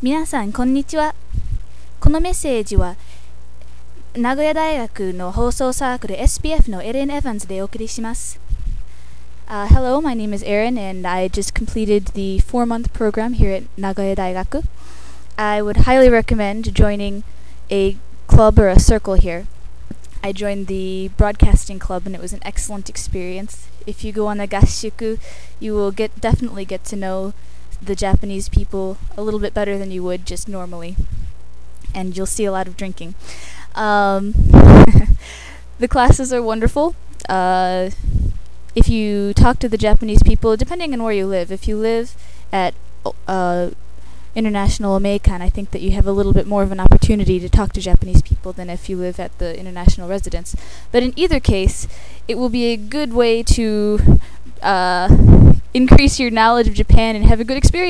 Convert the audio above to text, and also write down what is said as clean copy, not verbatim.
皆さんこんにちは。このメッセージは名古屋大学の放送サークル SPF のエレン・エヴァンズでお送りします。Hello, my name is Erin and I just completed the 4-month program here at Nagoya Daigaku. I would highly recommend joining a club or a circle here. I joined the broadcasting club and it was an excellent experience. If you go on a gasshuku, you will definitely get to know the Japanese people a little bit better than you would just normally. And you'll see a lot of drinking. The classes are wonderful. If you talk to the Japanese people, depending on where you live, if you live at International Omeikan, I think that you have a little bit more of an opportunity to talk to Japanese people than if you live at the international residence. But in either case, it will be a good way to increase your knowledge of Japan and have a good experience.